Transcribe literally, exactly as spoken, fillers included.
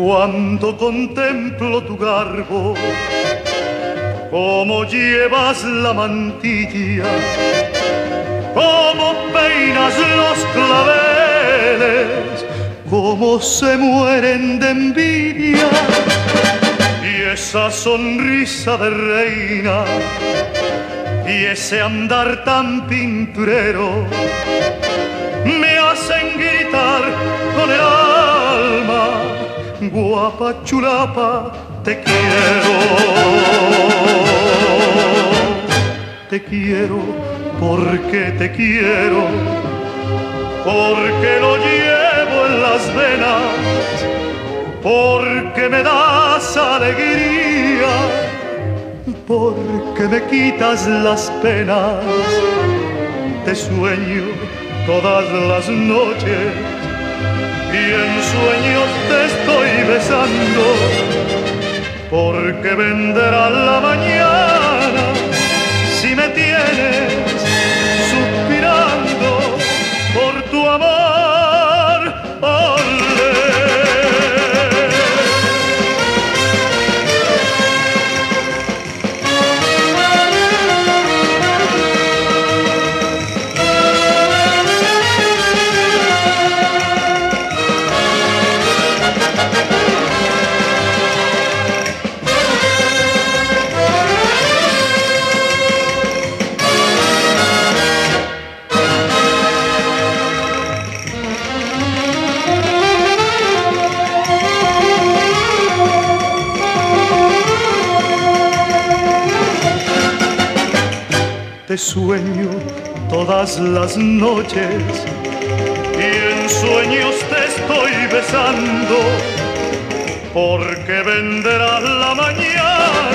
Cuando contemplo tu garbo, cómo llevas la mantilla, cómo peinas los claveles, cómo se mueren de envidia, y esa sonrisa de reina, y ese andar tan pinturero, me hacen gritar con el alma: guapa chulapa, te quiero. Te quiero porque te quiero, porque lo llevo en las venas, porque me das alegría, porque me quitas las penas. Te sueño todas las noches y en sueños te estoy besando, porque vendrá la mañana si me tienes suspirando por tu amor. Olé. Te sueño todas las noches y en sueños te estoy besando, porque vendrá la mañana